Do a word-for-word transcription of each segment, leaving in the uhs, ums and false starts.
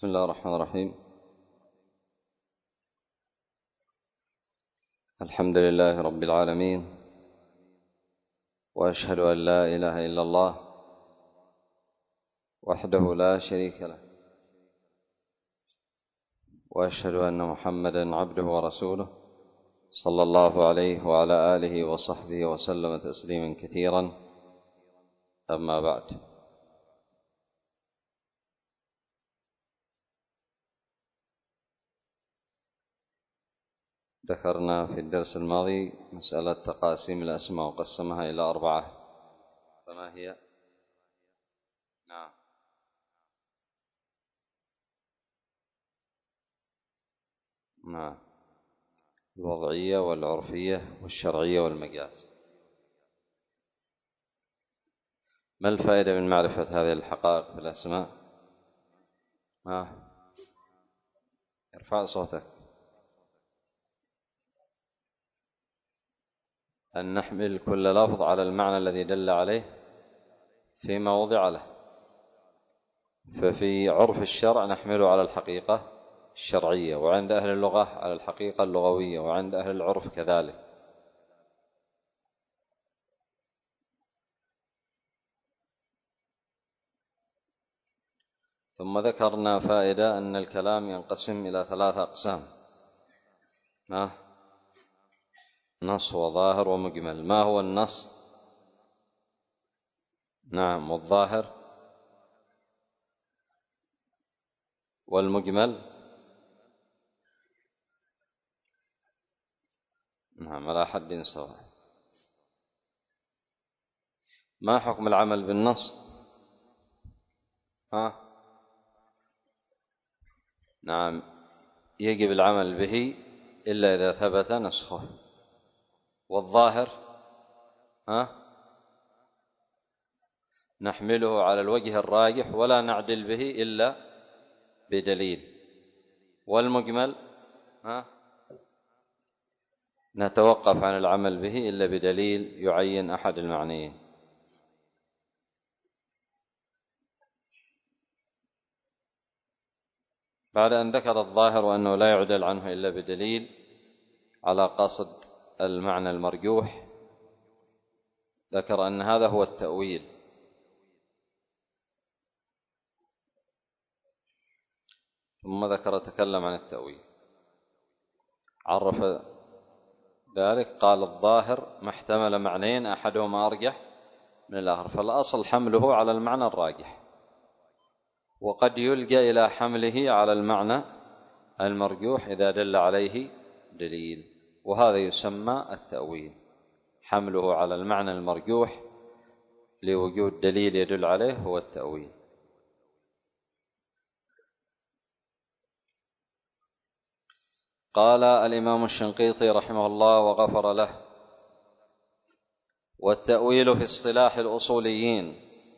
بسم الله الرحمن الرحيم. الحمد لله رب العالمين، وأشهد أن لا إله إلا الله وحده لا شريك له، وأشهد أن محمدا عبده ورسوله صلى الله عليه وعلى آله وصحبه وسلم تسليما كثيرا. أما بعد، ذكرنا في الدرس الماضي مسألة تقاسيم الأسماء وقسمها إلى أربعة، فما هي؟ نعم نعم الوضعية والعرفية والشرعية والمجاز. ما الفائدة من معرفة هذه الحقائق في الأسماء؟ ها ارفع صوتك. أن نحمل كل لفظ على المعنى الذي دل عليه فيما وضع له، ففي عرف الشرع نحمله على الحقيقة الشرعية، وعند أهل اللغة على الحقيقة اللغوية، وعند أهل العرف كذلك. ثم ذكرنا فائدة أن الكلام ينقسم إلى ثلاثة أقسام: نص وظاهر ومجمل. ما هو النص؟ نعم والظاهر والمجمل. نعم على حد سواء. ما حكم العمل بالنص؟ ها نعم يجب العمل به إلا إذا ثبت نسخه. والظاهر ها نحمله على الوجه الراجح ولا نعدل به إلا بدليل. والمجمل ها نتوقف عن العمل به إلا بدليل يعين أحد المعنيين. بعد أن ذكر الظاهر وأنه لا يعدل عنه إلا بدليل على قصد المعنى المرجوح، ذكر أن هذا هو التأويل. ثم ذكر تكلم عن التأويل، عرف ذلك، قال الظاهر ما احتمل معنيين أحدهما أرجح من الآخر، فالأصل حمله على المعنى الراجح، وقد يلجأ إلى حمله على المعنى المرجوح إذا دل عليه دليل، وهذا يسمى التأويل، حمله على المعنى المرجوح لوجود دليل يدل عليه هو التأويل. قال الإمام الشنقيطي رحمه الله وغفر له: والتأويل في اصطلاح الأصوليين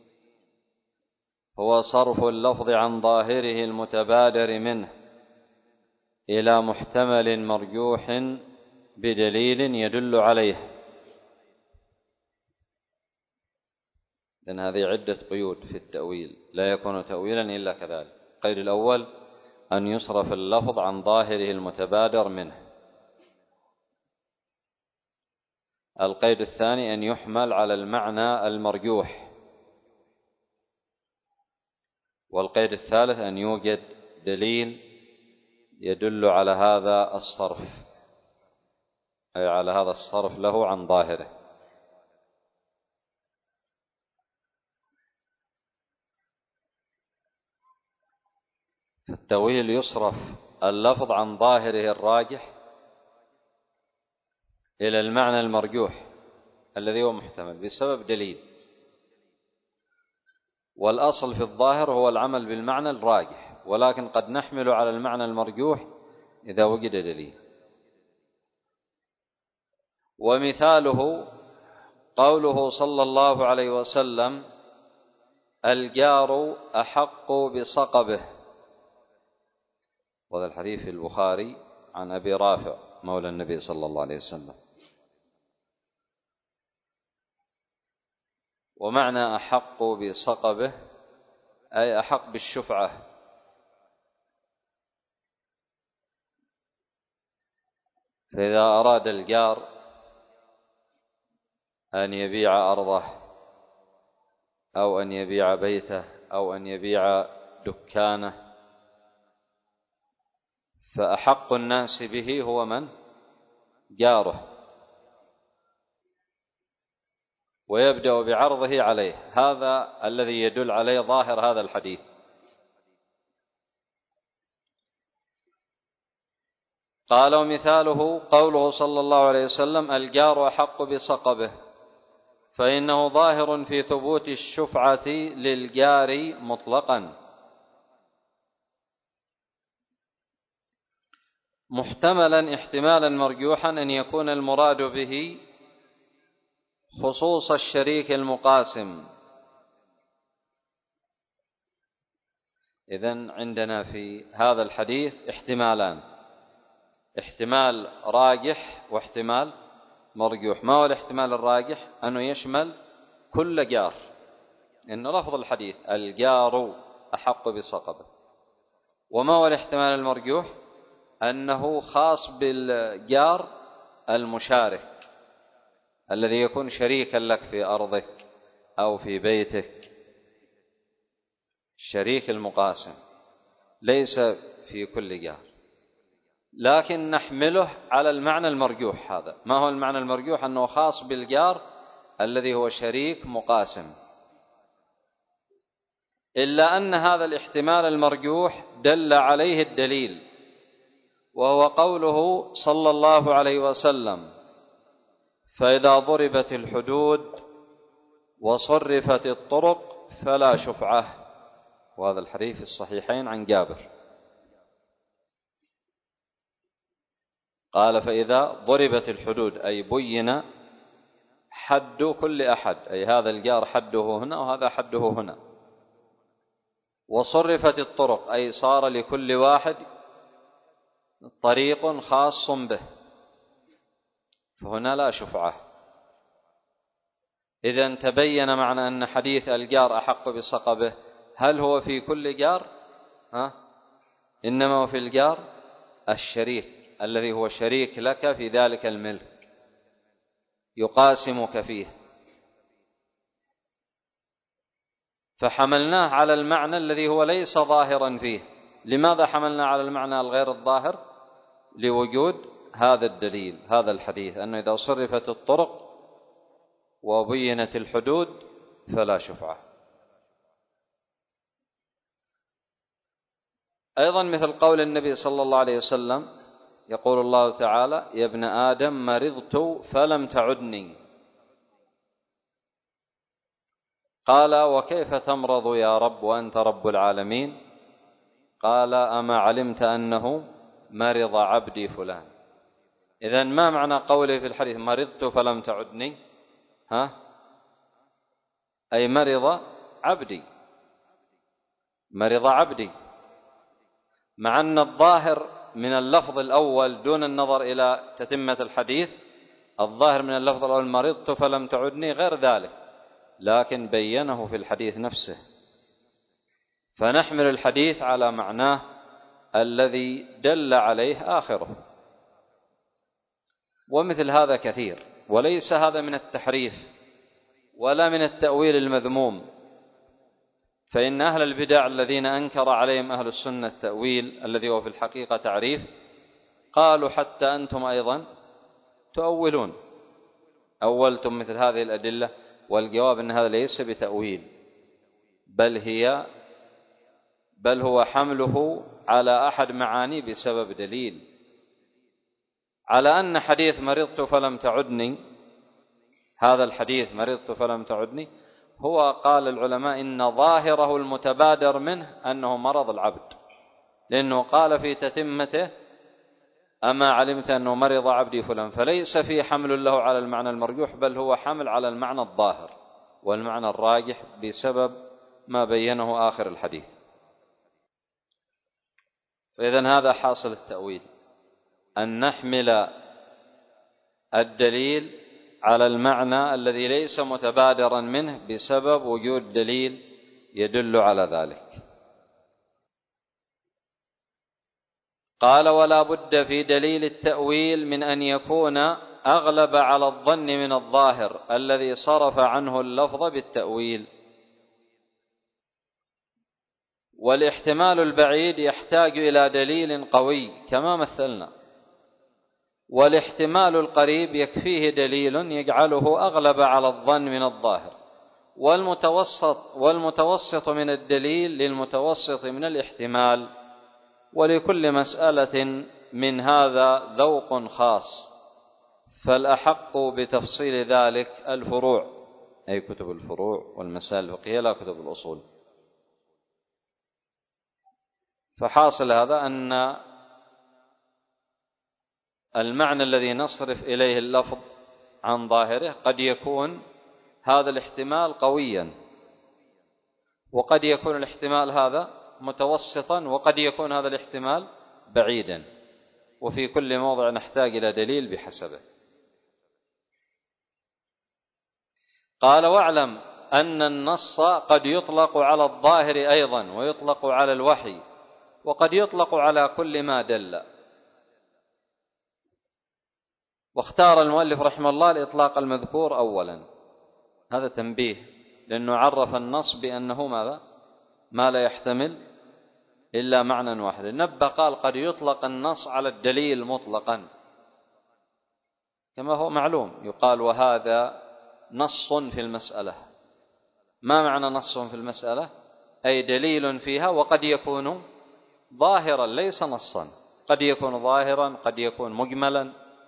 هو صرف اللفظ عن ظاهره المتبادر منه إلى محتمل مرجوح بدليل يدل عليه. لأن هذه عدة قيود في التأويل، لا يكون تأويلا إلا كذلك. القيد الأول أن يصرف اللفظ عن ظاهره المتبادر منه. القيد الثاني أن يحمل على المعنى المرجوح. والقيد الثالث أن يوجد دليل يدل على هذا الصرف، أي على هذا الصرف له عن ظاهره. فالتأويل يصرف اللفظ عن ظاهره الراجح إلى المعنى المرجوح الذي هو محتمل بسبب دليل، والأصل في الظاهر هو العمل بالمعنى الراجح، ولكن قد نحمل على المعنى المرجوح إذا وجد دليل. ومثاله قوله صلى الله عليه وسلم: الجار أحق بصقبه، وهذا الحديث في البخاري عن أبي رافع مولى النبي صلى الله عليه وسلم. ومعنى أحق بصقبه أي أحق بالشفعة، فإذا أراد الجار أن يبيع أرضه أو أن يبيع بيته أو أن يبيع دكانه، فأحق الناس به هو من؟ جاره، ويبدأ بعرضه عليه. هذا الذي يدل عليه ظاهر هذا الحديث. قال: ومثاله قوله صلى الله عليه وسلم: الجار أحق بصقبه، فإنه ظاهر في ثبوت الشفعة للجار مطلقا، محتملا احتمالا مرجوحا أن يكون المراد به خصوص الشريك المقاسم. إذن عندنا في هذا الحديث احتمالان: احتمال راجح واحتمال مرجوح. ما هو الاحتمال الراجح؟ أنه يشمل كل جار، إنه لفظ الحديث الجار أحق بصقبه. وما هو الاحتمال المرجوح؟ أنه خاص بالجار المشارك الذي يكون شريكا لك في أرضك أو في بيتك، الشريك المقاسم، ليس في كل جار. لكن نحمله على المعنى المرجوح. هذا ما هو المعنى المرجوح؟ أنه خاص بالجار الذي هو شريك مقاسم. إلا أن هذا الاحتمال المرجوح دل عليه الدليل، وهو قوله صلى الله عليه وسلم: فإذا ضربت الحدود وصرفت الطرق فلا شفعة. وهذا الحديث في الصحيحين عن جابر. قال: فإذا ضربت الحدود، أي بين حد كل أحد، أي هذا الجار حده هنا وهذا حده هنا. وصرفت الطرق، أي صار لكل واحد طريق خاص به، فهنا لا شفعة. إذن تبين معنى أن حديث الجار أحق بصقبه هل هو في كل جار؟ ها؟ إنما هو في الجار الشريك الذي هو شريك لك في ذلك الملك، يقاسمك فيه. فحملناه على المعنى الذي هو ليس ظاهرا فيه. لماذا حملنا على المعنى الغير الظاهر؟ لوجود هذا الدليل، هذا الحديث، أنه إذا صرفت الطرق وبينت الحدود فلا شفعة. أيضا مثل قول النبي صلى الله عليه وسلم: يقول الله تعالى: يا ابن آدم مرضت فلم تعدني. قال: وكيف تمرض يا رب وأنت رب العالمين؟ قال: أما علمت أنه مرض عبدي فلان. إذن ما معنى قوله في الحديث مرضت فلم تعدني؟ ها؟ أي مرض عبدي، مرض عبدي، مع أن الظاهر من اللفظ الأول دون النظر إلى تتمة الحديث، الظاهر من اللفظ الأول مرضت فلم تعدني غير ذلك، لكن بينه في الحديث نفسه. فنحمل الحديث على معناه الذي دل عليه آخره. ومثل هذا كثير، وليس هذا من التحريف ولا من التأويل المذموم. فإن أهل البدع الذين أنكر عليهم أهل السنة التأويل الذي هو في الحقيقة تعريف، قالوا حتى أنتم أيضا تؤولون، أولتم مثل هذه الأدلة. والجواب أن هذا ليس بتأويل، بل هي بل هو حمله على أحد معاني بسبب دليل. على أن حديث مرضت فلم تعدني، هذا الحديث مرضت فلم تعدني، هو قال العلماء إن ظاهره المتبادر منه أنه مرض العبد، لأنه قال في تتمته: أما علمت أنه مرض عبدي فلان. فليس فيه حمل له على المعنى المرجوح، بل هو حمل على المعنى الظاهر والمعنى الراجح بسبب ما بينه آخر الحديث. فإذن هذا حاصل التأويل، أن نحمل الدليل على المعنى الذي ليس متبادرا منه بسبب وجود دليل يدل على ذلك. قال ولا بد في دليل التأويل من أن يكون أغلب على الظن من الظاهر الذي صرف عنه اللفظ بالتأويل. والاحتمال البعيد يحتاج إلى دليل قوي كما مثلنا، والاحتمال القريب يكفيه دليل يجعله أغلب على الظن من الظاهر، والمتوسط والمتوسط من الدليل للمتوسط من الاحتمال، ولكل مسألة من هذا ذوق خاص، فالأحق بتفصيل ذلك الفروع، أي كتب الفروع والمسائل الفقهية لا كتب الأصول. فحاصل هذا أن المعنى الذي نصرف إليه اللفظ عن ظاهره قد يكون هذا الاحتمال قويا، وقد يكون الاحتمال هذا متوسطا، وقد يكون هذا الاحتمال بعيدا، وفي كل موضع نحتاج إلى دليل بحسبه. قال واعلم أن النص قد يطلق على الظاهر أيضا، ويطلق على الوحي، وقد يطلق على كل ما دل. واختار المؤلف رحمه الله الإطلاق المذكور أولا، هذا تنبيه، لأنه عرف النص بأنه ماذا؟ ما لا يحتمل إلا معنى واحد. نبه قال قد يطلق النص على الدليل مطلقا، كما هو معلوم يقال وهذا نص في المسألة. ما معنى نص في المسألة؟ أي دليل فيها، وقد يكون ظاهرا ليس نصا، قد يكون ظاهرا قد يكون مجملا،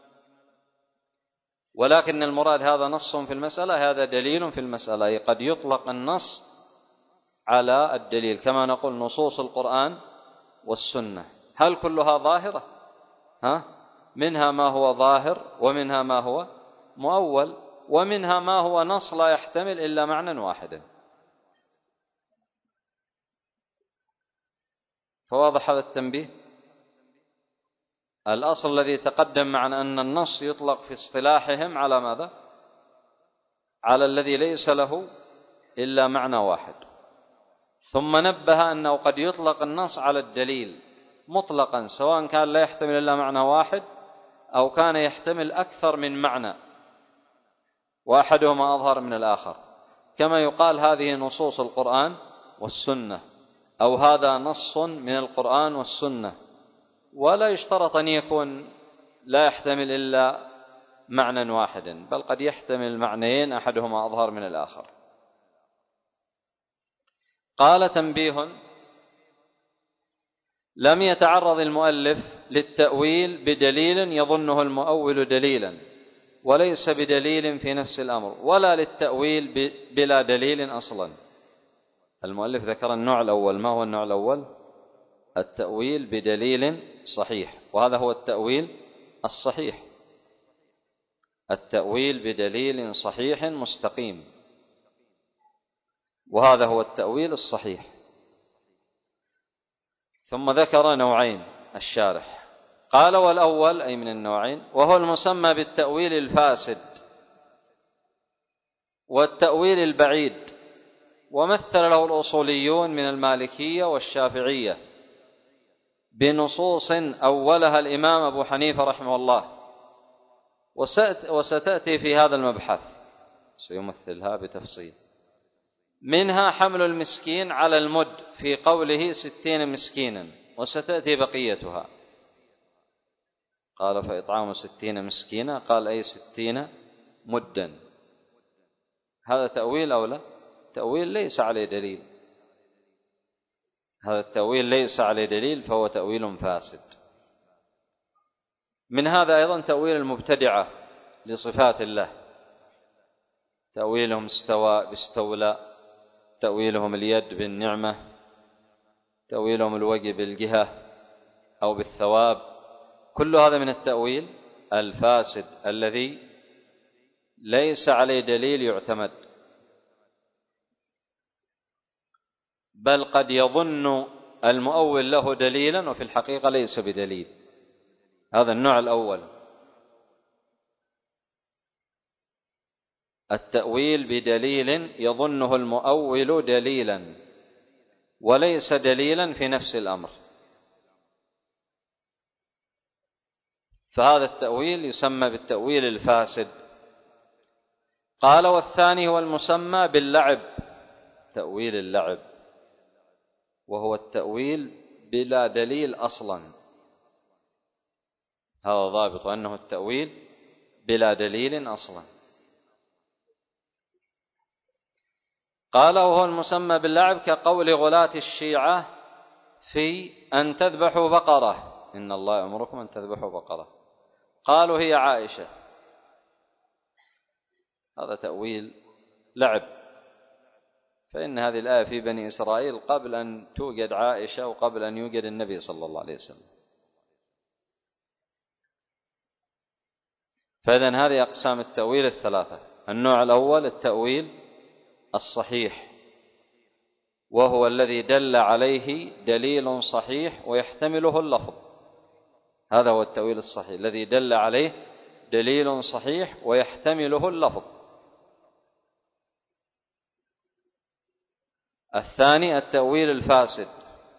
ولكن المراد هذا نص في المسألة، هذا دليل في المسألة. أي قد يطلق النص على الدليل، كما نقول نصوص القرآن والسنة هل كلها ظاهرة؟ ها؟ منها ما هو ظاهر، ومنها ما هو مؤول، ومنها ما هو نص لا يحتمل إلا معنى واحدا. فواضح هذا التنبيه. الأصل الذي تقدم معنا أن النص يطلق في اصطلاحهم على ماذا؟ على الذي ليس له إلا معنى واحد. ثم نبه أنه قد يطلق النص على الدليل مطلقا، سواء كان لا يحتمل إلا معنى واحد أو كان يحتمل أكثر من معنى، وأحدهما أظهر من الآخر، كما يقال هذه نصوص القرآن والسنة، أو هذا نص من القرآن والسنة، ولا يشترط أن يكون لا يحتمل إلا معنى واحدا، بل قد يحتمل معنيين أحدهما أظهر من الآخر. قال تنبيه: لم يتعرض المؤلف للتأويل بدليل يظنه المؤول دليلا، وليس بدليل في نفس الأمر، ولا للتأويل بلا دليل أصلا. المؤلف ذكر النوع الأول. ما هو النوع الأول؟ التأويل بدليل صحيح، وهذا هو التأويل الصحيح، التأويل بدليل صحيح مستقيم، وهذا هو التأويل الصحيح. ثم ذكر نوعين الشارح، قال: والأول أي من النوعين وهو المسمى بالتأويل الفاسد والتأويل البعيد، ومثل له الأصوليون من المالكية والشافعية بنصوص أولها الإمام أبو حنيفة رحمه الله، وستأتي في هذا المبحث سيمثلها بتفصيل. منها حمل المسكين على المد في قوله ستين مسكينا، وستأتي بقيتها. قال: فإطعام ستين مسكينا، قال: أي ستين مدا. هذا تأويل أو لا؟ تأويل ليس عليه دليل، هذا التأويل ليس عليه دليل، فهو تأويل فاسد. من هذا أيضا تأويل المبتدعة لصفات الله، تأويلهم استوى باستولى، تأويلهم اليد بالنعمة، تأويلهم الوجه بالجهة أو بالثواب، كل هذا من التأويل الفاسد الذي ليس عليه دليل يعتمد، بل قد يظن المؤول له دليلا وفي الحقيقة ليس بدليل. هذا النوع الأول، التأويل بدليل يظنه المؤول دليلا وليس دليلا في نفس الأمر. فهذا التأويل يسمى بالتأويل الفاسد. قال والثاني هو المسمى باللعب، تأويل اللعب، وهو التأويل بلا دليل أصلا، هذا ضابط أنه التأويل بلا دليل أصلا. قال وهو المسمى باللعب كقول غلاة الشيعة في أن تذبحوا بقرة، إن الله يأمركم أن تذبحوا بقرة، قالوا هي عائشة، هذا تأويل لعب، فإن هذه الآية في بني إسرائيل قبل أن توجد عائشة وقبل أن يوجد النبي صلى الله عليه وسلم. فإذن هذه أقسام التأويل الثلاثة. النوع الأول التأويل الصحيح، وهو الذي دل عليه دليل صحيح ويحتمله اللفظ، هذا هو التأويل الصحيح الذي دل عليه دليل صحيح ويحتمله اللفظ. الثاني التأويل الفاسد،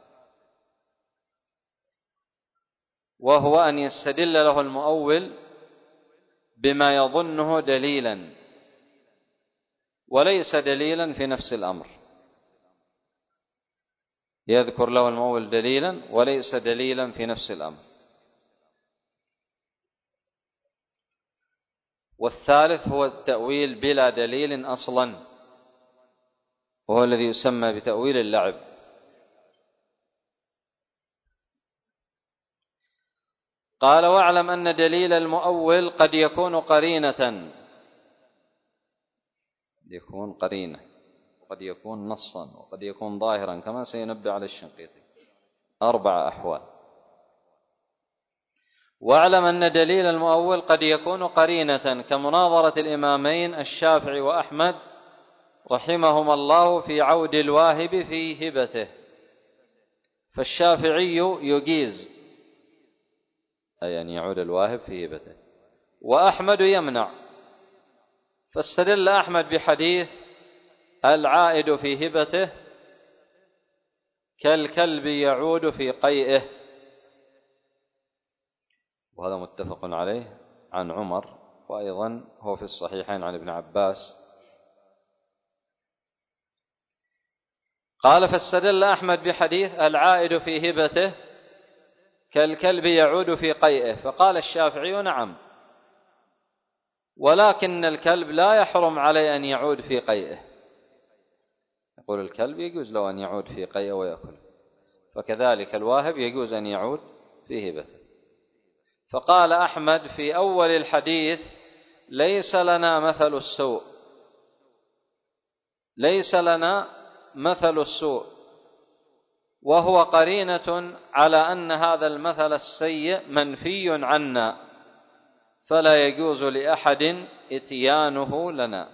وهو أن يستدل له المؤول بما يظنه دليلا وليس دليلا في نفس الأمر، يذكر له المؤول دليلا وليس دليلا في نفس الأمر. والثالث هو التأويل بلا دليل أصلا، وهو الذي يسمى بتأويل اللعب. قال واعلم أن دليل المؤول قد يكون قرينة، يكون قرينة، وقد يكون نصا، وقد يكون ظاهرا، كما سينبه على الشنقيطي، أربع أحوال. واعلم أن دليل المؤول قد يكون قرينة كمناظرة الإمامين الشافعي وأحمد رحمهما الله في عود الواهب في هبته، فالشافعي يجيز أي أن يعود الواهب في هبته، وأحمد يمنع، فاستدل أحمد بحديث العائد في هبته كالكلب يعود في قيئه، وهذا متفق عليه عن عمر، وأيضا هو في الصحيحين عن ابن عباس. قال فاستدل أحمد بحديث العائد في هبته كالكلب يعود في قيئه، فقال الشافعي نعم، ولكن الكلب لا يحرم عليه أن يعود في قيئه، يقول الكلب يجوز له أن يعود في قيئه ويأكل، فكذلك الواهب يجوز أن يعود في هبته. فقال أحمد في أول الحديث ليس لنا مثل السوء، ليس لنا مثل السوء، وهو قرينة على أن هذا المثل السيء منفي عنا، فلا يجوز لأحد إتيانه لنا.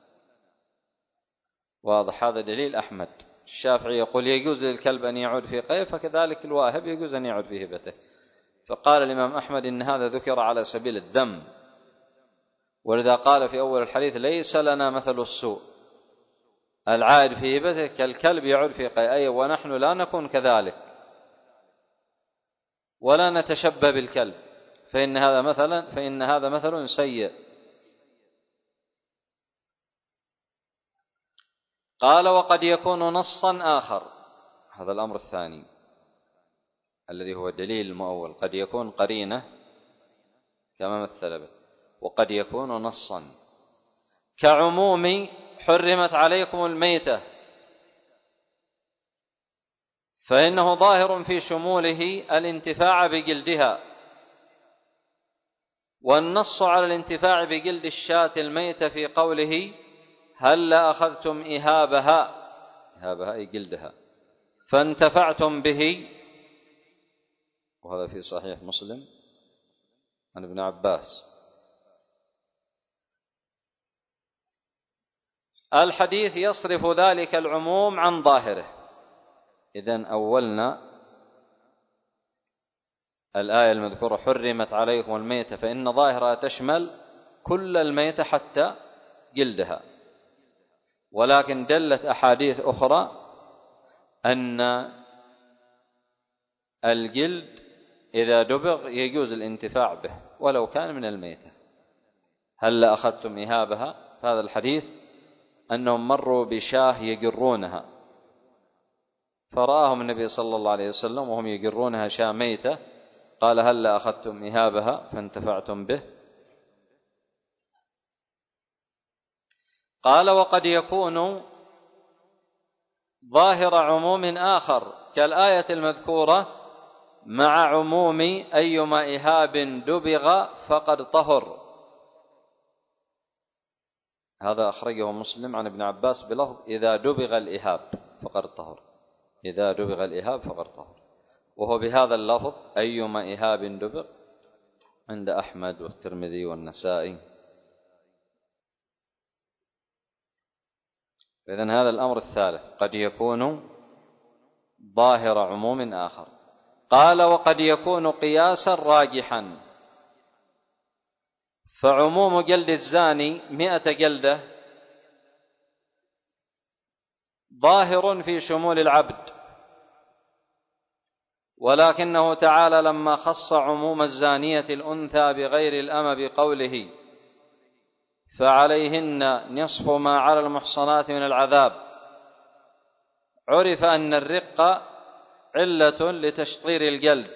واضح، هذا دليل أحمد. الشافعي يقول يجوز للكلب أن يعود في قيء، فكذلك الواهب يجوز أن يعود في هبته. فقال الإمام أحمد إن هذا ذكر على سبيل الذم، ولذا قال في أول الحديث ليس لنا مثل السوء، العائد في هبته كالكلب يعود في قيء، أي ونحن لا نكون كذلك ولا نتشبه بالكلب، فإن هذا مثلا فإن هذا مثل سيء. قال وقد يكون نصا آخر، هذا الأمر الثاني الذي هو دليل المؤول، قد يكون قرينة كما مثل به، وقد يكون نصا كعموم حرمت عليكم الميتة، فإنه ظاهر في شموله الانتفاع بجلدها، والنص على الانتفاع بجلد الشاة الميتة في قوله هل أخذتم إهابها، إهابها أي جلدها، فانتفعتم به، وهذا في صحيح مسلم عن ابن عباس. الحديث يصرف ذلك العموم عن ظاهره. إذن أولنا الآية المذكورة حرمت عليكم الميتة، فإن ظاهرها تشمل كل الميتة حتى جلدها، ولكن دلت أحاديث أخرى أن الجلد إذا دبغ يجوز الانتفاع به، ولو كان من الميتة. هل أخذتم إهابها؟ في هذا الحديث أنهم مروا بشاه يقرونها، فرآهم النبي صلى الله عليه وسلم وهم يقرونها شاة ميتة، قال هل أخذتم إهابها فانتفعتم به؟ قال وقد يكون ظاهر عموم آخر كالآية المذكورة مع عموم أيما إهاب دبغ فقد طهر. هذا أخرجه مسلم عن ابن عباس بلفظ إذا دبغ الإهاب فقد طهر، إذا دبغ الإهاب فقد طهر، وهو بهذا اللفظ أيما إهاب دبغ عند أحمد والترمذي والنسائي. إذن هذا الأمر الثالث قد يكون ظاهر عموم آخر. قال وقد يكون قياسا راجحا، فعموم جلد الزاني مئة جلدة ظاهر في شمول العبد، ولكنه تعالى لما خص عموم الزانية الأنثى بغير الأمة بقوله فعليهن نصف ما على المحصنات من العذاب، عرف أن الرق علة لتشطير الجلد،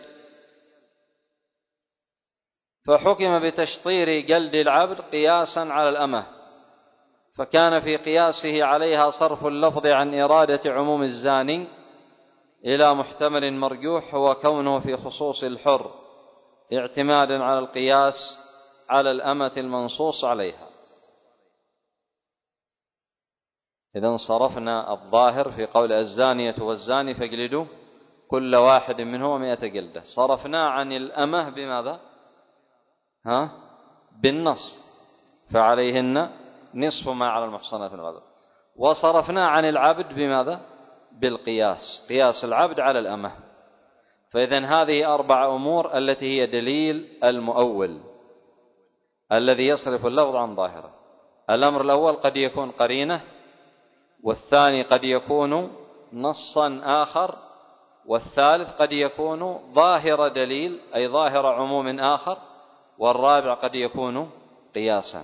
فحكم بتشطير جلد العبد قياسا على الأمة، فكان في قياسه عليها صرف اللفظ عن إرادة عموم الزاني إلى محتمل مرجوح هو كونه في خصوص الحر اعتمادا على القياس على الأمة المنصوص عليها. إذن صرفنا الظاهر في قول الزانية والزاني فاجلدوا كل واحد منهما مئة جلدة، صرفنا عن الأمة بماذا؟ ها؟ بالنص فعليهن نصف ما على المحصنات من العذاب، وصرفنا عن العبد بماذا؟ بالقياس، قياس العبد على الأمة. فإذن هذه أربع أمور التي هي دليل المؤول الذي يصرف اللفظ عن ظاهره. الأمر الأول قد يكون قرينة، والثاني قد يكون نصا آخر، والثالث قد يكون ظاهر دليل أي ظاهر عموم آخر، والرابع قد يكون قياسا.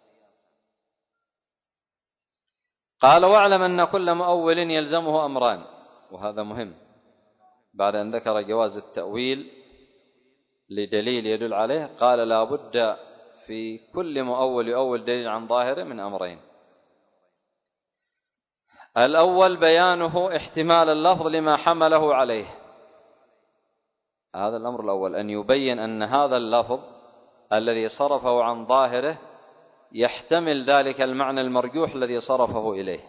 قال واعلم أن كل مؤول يلزمه أمران، وهذا مهم بعد أن ذكر جواز التأويل لدليل يدل عليه، قال لا بد في كل مؤول يؤول دليل عن ظاهره من أمرين. الأول بيانه احتمال اللفظ لما حمله عليه، هذا الأمر الأول، أن يبين أن هذا اللفظ الذي صرفه عن ظاهره يحتمل ذلك المعنى المرجوح الذي صرفه إليه.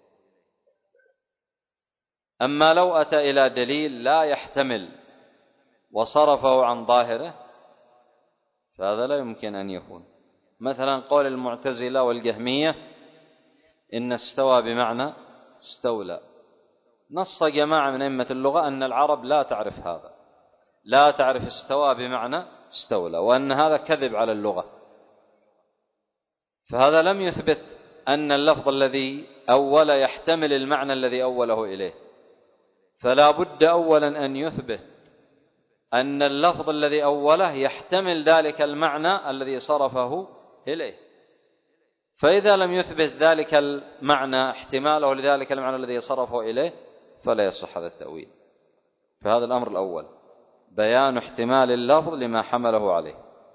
أما لو أتى إلى دليل لا يحتمل وصرفه عن ظاهره فهذا لا يمكن أن يكون. مثلا قول المعتزلة والجهمية إن استوى بمعنى استولى، نص جماعة من أئمة اللغة أن العرب لا تعرف هذا، لا تعرف استوى بمعنى استولى، وأن هذا كذب على اللغة، فهذا لم يثبت أن اللفظ الذي أول يحتمل المعنى الذي أوله إليه. فلا بد أولا أن يثبت أن اللفظ الذي أوله يحتمل ذلك المعنى الذي صرفه إليه، فإذا لم يثبت ذلك المعنى احتماله لذلك المعنى الذي صرفه إليه فلا يصح هذا التأويل. فهذا الأمر الأول بيان احتمال اللفظ لما حمله عليه.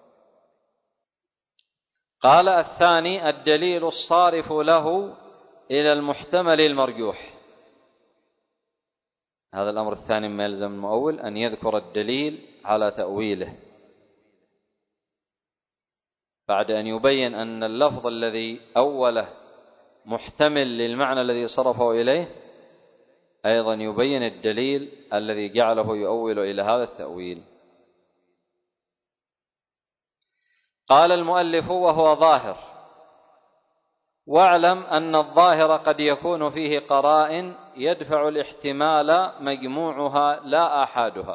قال الثاني الدليل الصارف له إلى المحتمل المرجوح. هذا الأمر الثاني ما يلزم المؤول أن يذكر الدليل على تأويله بعد أن يبين أن اللفظ الذي أوله محتمل للمعنى الذي صرفه إليه، أيضا يبين الدليل الذي جعله يؤول إلى هذا التأويل. قال المؤلف وهو ظاهر، واعلم أن الظاهر قد يكون فيه قرائن يدفع الاحتمال مجموعها لا آحادها.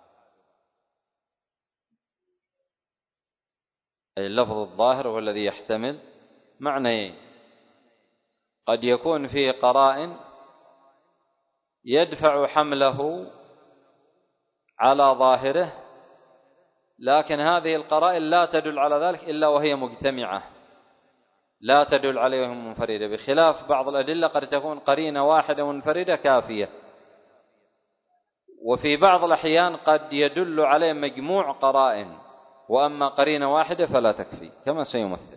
أي اللفظ الظاهر هو الذي يحتمل معنيين، قد يكون فيه قرائن يدفع حمله على ظاهره لكن هذه القرائن لا تدل على ذلك إلا وهي مجتمعة، لا تدل عليهم منفردة، بخلاف بعض الأدلة قد تكون قرينة واحدة منفردة كافية، وفي بعض الأحيان قد يدل عليه مجموع قرائن، وأما قرينة واحدة فلا تكفي كما سيمثل.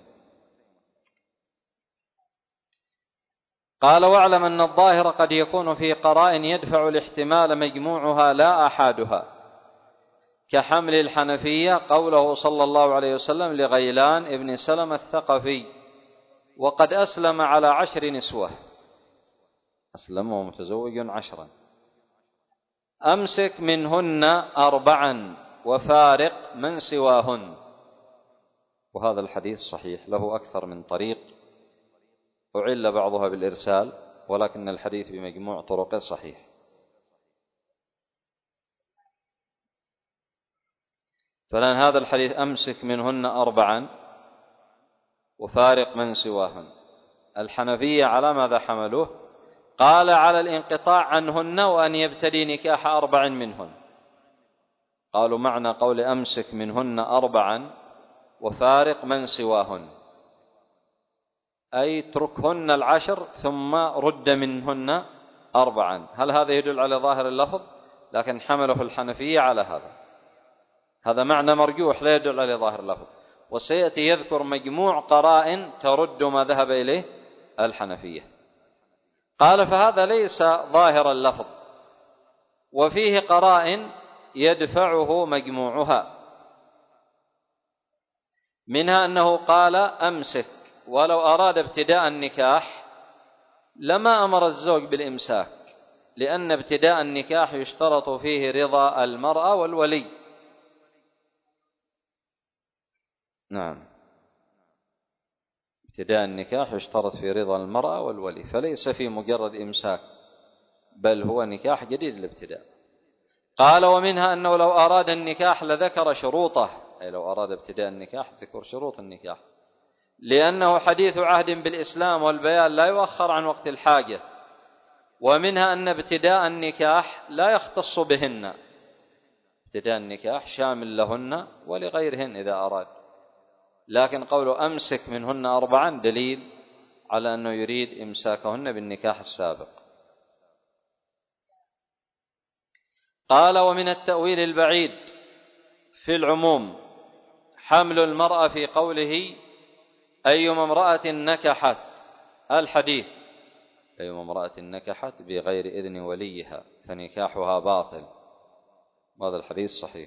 قال: واعلم أن الظاهر قد يكون في قرائن يدفع الاحتمال مجموعها لا أحادها، كحمل الحنفية قوله صلى الله عليه وسلم لغيلان ابن سلمة الثقفي: وقد أسلم على عشر نسوة، أسلم ومتزوج عشرا، أمسك منهن أربعا وفارق من سواهن. وهذا الحديث صحيح، له أكثر من طريق، أعل بعضها بالإرسال، ولكن الحديث بمجموع طرقه صحيح. فلأن هذا الحديث أمسك منهن أربعا وفارق من سواهن، الحنفية على ماذا حملوه؟ قال: على الانقطاع عنهن وأن يبتدي نكاح أربع منهن. قالوا معنى قول أمسك منهن أربعا وفارق من سواهن أي اتركهن العشر ثم رد منهن أربعا. هل هذا يدل على ظاهر اللفظ؟ لكن حمله الحنفية على هذا، هذا معنى مرجوح لا يدل على ظاهر اللفظ، وسيأتي يذكر مجموع قرائن ترد ما ذهب إليه الحنفية. قال: فهذا ليس ظاهر اللفظ، وفيه قرائن يدفعه مجموعها، منها أنه قال: أمسك، ولو أراد ابتداء النكاح لما أمر الزوج بالإمساك، لأن ابتداء النكاح يشترط فيه رضا المرأة والولي. نعم، ابتداء النكاح يشترط في رضا المرأة والولي، فليس في مجرد إمساك، بل هو نكاح جديد الابتداء. قال: ومنها أنه لو أراد النكاح لذكر شروطه، أي لو أراد ابتداء النكاح ذكر شروط النكاح، لأنه حديث عهد بالإسلام والبيان لا يؤخر عن وقت الحاجة. ومنها أن ابتداء النكاح لا يختص بهن، ابتداء النكاح شامل لهن ولغيرهن إذا أراد، لكن قوله أمسك منهن أربعا دليل على أنه يريد إمساكهن بالنكاح السابق. قال: ومن التأويل البعيد في العموم حمل المرأة في قوله أيما امرأة نكحت، الحديث أيما امرأة نكحت بغير إذن وليها فنكاحها باطل، وهذا الحديث صحيح.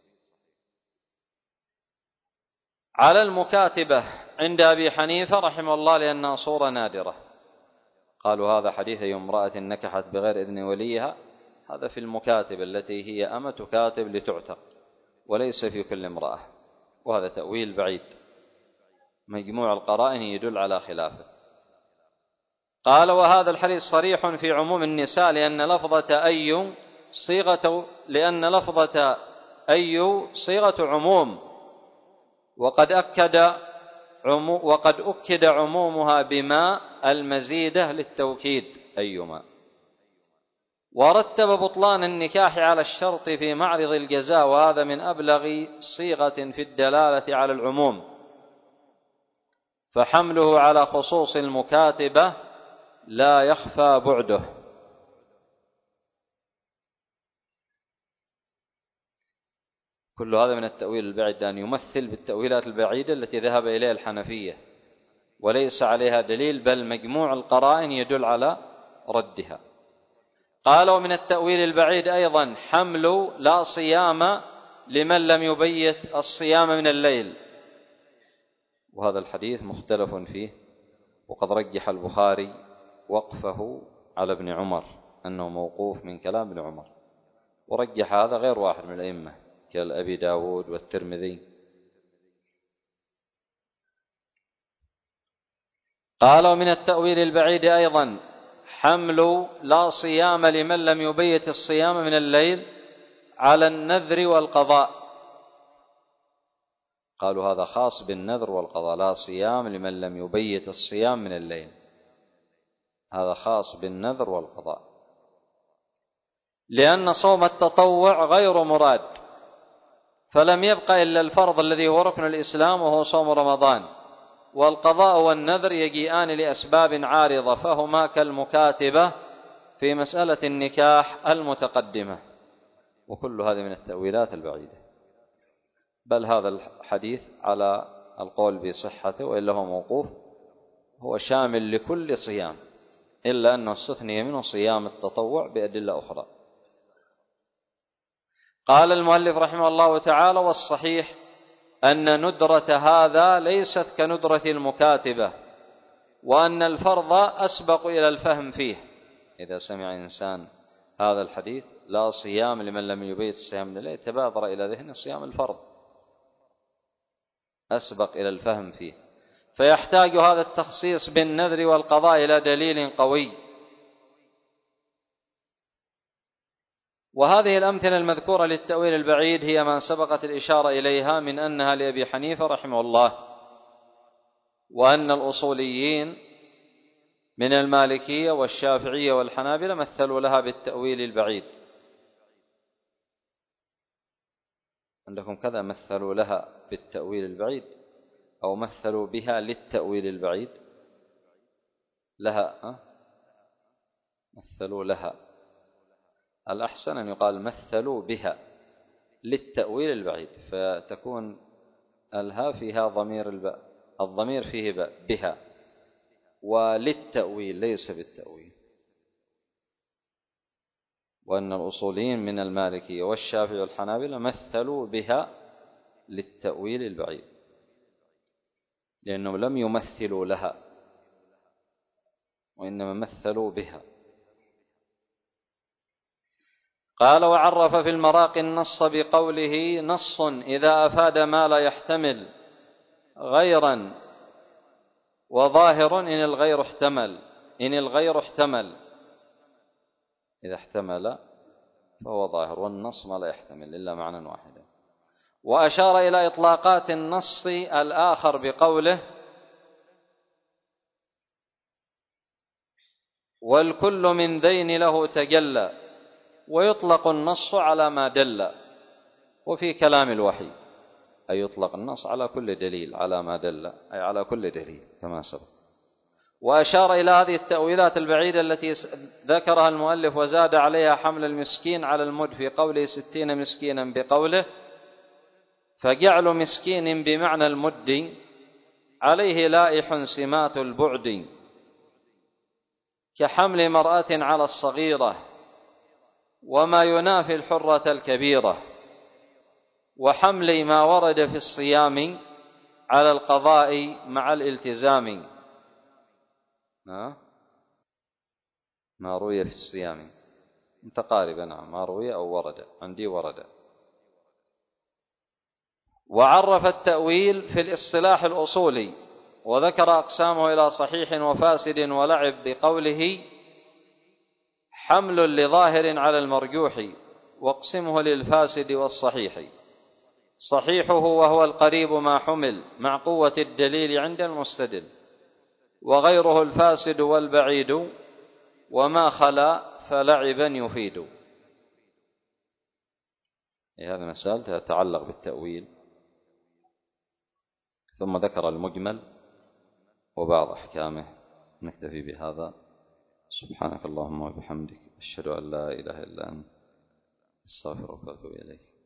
على المكاتبة عند أبي حنيفة رحمه الله لأنها صورة نادرة، قالوا هذا حديث أيما امرأة نكحت بغير إذن وليها، هذا في المكاتبة التي هي أمة كاتب لتعتق، وليس في كل امرأة، وهذا تأويل بعيد، مجموع القرائن يدل على خلافه. قال: وهذا الحديث صريح في عموم النساء، لأن لفظة أي صيغة لأن لفظة أي صيغة عموم، وقد أكد عمو وقد أكد عمومها بما المزيدة للتوكيد أيما. ورتب بطلان النكاح على الشرط في معرض الجزاء، وهذا من أبلغ صيغة في الدلالة على العموم، فحمله على خصوص المكاتبة لا يخفى بعده. كل هذا من التأويل البعيد، أن يمثل بالتأويلات البعيدة التي ذهب إليها الحنفية وليس عليها دليل، بل مجموع القرائن يدل على ردها. قال: ومن التأويل البعيد أيضا حمل لا صيام لمن لم يبيت الصيام من الليل، وهذا الحديث مختلف فيه، وقد رجح البخاري وقفه على ابن عمر أنه موقوف من كلام ابن عمر، ورجح هذا غير واحد من الأئمة كالأبي داود والترمذي. قال: ومن التأويل البعيد أيضا حمل لا صيام لمن لم يبيت الصيام من الليل على النذر والقضاء، قالوا هذا خاص بالنذر والقضاء، لا صيام لمن لم يبيت الصيام من الليل، هذا خاص بالنذر والقضاء، لأن صوم التطوع غير مراد، فلم يبق إلا الفرض الذي هو ركن الإسلام وهو صوم رمضان، والقضاء والنذر يجيئان لأسباب عارضة، فهما كالمكاتبة في مسألة النكاح المتقدمة. وكل هذه من التأويلات البعيدة، بل هذا الحديث على القول بصحته وإلا هو موقوف، هو شامل لكل صيام، إلا أنه استثني منه صيام التطوع بأدلة أخرى. قال المؤلف رحمه الله تعالى: والصحيح أن ندرة هذا ليست كندرة المكاتبة، وأن الفرض أسبق إلى الفهم فيه. إذا سمع إنسان هذا الحديث لا صيام لمن لم يبيت الصيام من الليل، تبادر إلى ذهن صيام الفرض، أسبق إلى الفهم فيه، فيحتاج هذا التخصيص بالنذر والقضاء إلى دليل قوي. وهذه الأمثلة المذكورة للتأويل البعيد هي ما سبقت الإشارة إليها من أنها لأبي حنيفة رحمه الله، وأن الأصوليين من المالكية والشافعية والحنابلة مثلوا لها بالتأويل البعيد. عندكم كذا مثلوا لها بالتأويل البعيد، أو مثلوا بها للتأويل البعيد؟ لها أه؟ مثلوا لها. الأحسن أن يقال مثلوا بها للتأويل البعيد، فتكون الها فيها ضمير الباء، الضمير فيه باء بها، وللتأويل ليس بالتأويل. وأن الأصوليين من المالكية والشافعي والحنابلة مثلوا بها للتأويل البعيد، لأنهم لم يمثلوا لها وإنما مثلوا بها. قال: وعرف في المراقي النص بقوله: نص إذا أفاد ما لا يحتمل غيرا، وظاهر إن الغير احتمل إن الغير احتمل إذا احتمل فهو ظاهر، والنص ما لا يحتمل إلا معنى واحدا. وأشار إلى إطلاقات النص الآخر بقوله: والكل من ذين له تجلى، ويطلق النص على ما دل. وفي كلام الوحي أي يطلق النص على كل دليل، على ما دل أي على كل دليل كما سبق. وأشار إلى هذه التأويلات البعيدة التي ذكرها المؤلف وزاد عليها حمل المسكين على المد في قوله ستين مسكينا، بقوله: فجعل مسكين بمعنى المد عليه لائح سمات البعد، كحمل مرأة على الصغيرة، وما ينافي الحرة الكبيرة، وحمل ما ورد في الصيام على القضاء مع الالتزام. ما روي في الصيام متقاربة، نعم، ما روي أو ورد، عندي ورد. وعرف التأويل في الاصطلاح الأصولي وذكر أقسامه إلى صحيح وفاسد ولعب بقوله: حمل لظاهر على المرجوح، واقسمه للفاسد والصحيح. صحيحه وهو القريب ما حمل مع قوة الدليل عند المستدل، وغيره الفاسد والبعيد، وما خلا فلعبا يفيد. هذه مسألة تتعلق بالتأويل، ثم ذكر المجمل وبعض أحكامه. نكتفي بهذا. سبحانك اللهم وبحمدك، أشهد أن لا إله إلا أنت، أستغفرك وأتوب إليك.